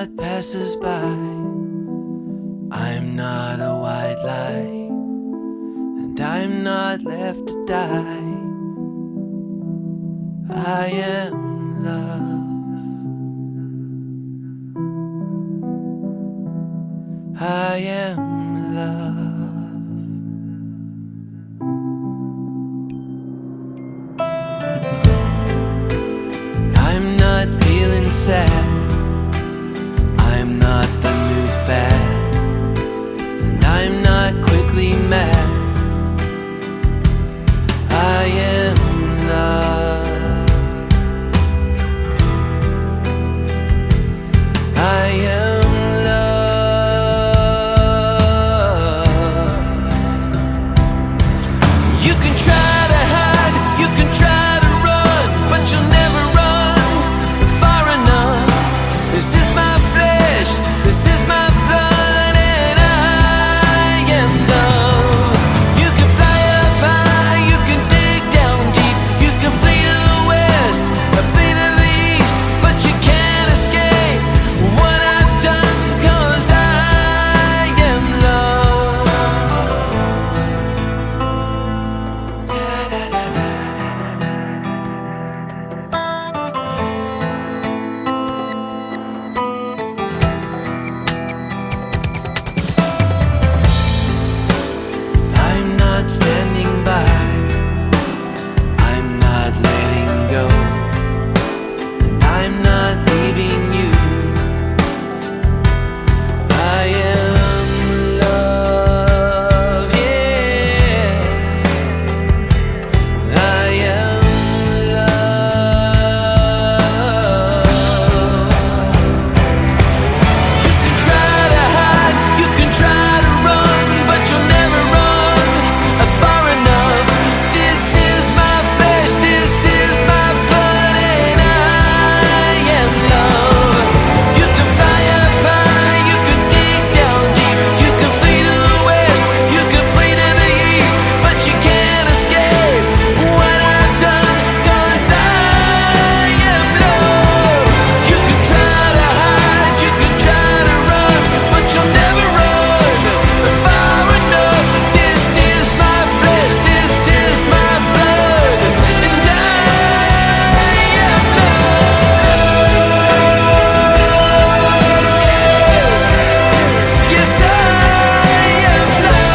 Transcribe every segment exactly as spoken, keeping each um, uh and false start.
not passers-by. I'm not a white lie, and I'm not left to die. I am love. I am love. I'm not feeling sad. I'm not the new fad, and I'm not quickly mad. I am love. I am love. You can try to hide, you can try to run, but you'll never run far enough. This is my flesh, this is my blood, and I am love. You can fly up high, you can dig down deep, you can flee to the west, or flee to the east, but you can't escape what I've done, 'cause I am love. I'm not standing by, I'm not letting go, and I'm not leaving you. I am love, yeah. I am love. You can try to hide, you can try to run, but you'll never run far enough. This is my flesh, this is my blood, and I am love. You can fly up high, you can dig down deep, you can flee to the west, you can flee to the east, but you can't escape what I've done, 'cause I am love. You can try to hide, you can try to run, but you'll never run far enough. This is my flesh, this is my blood, and I am love. Yes, I am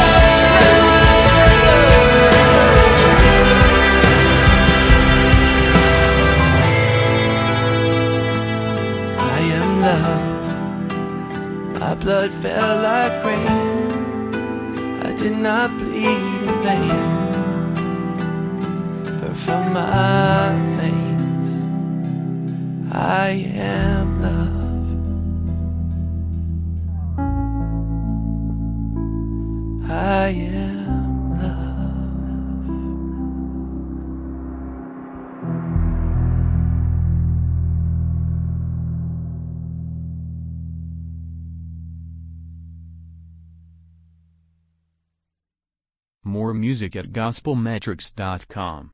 love. I am love. My blood fell like rain. I did not bleed in vain, but from my veins I am love. I am love. More music at gospel metrics dot com.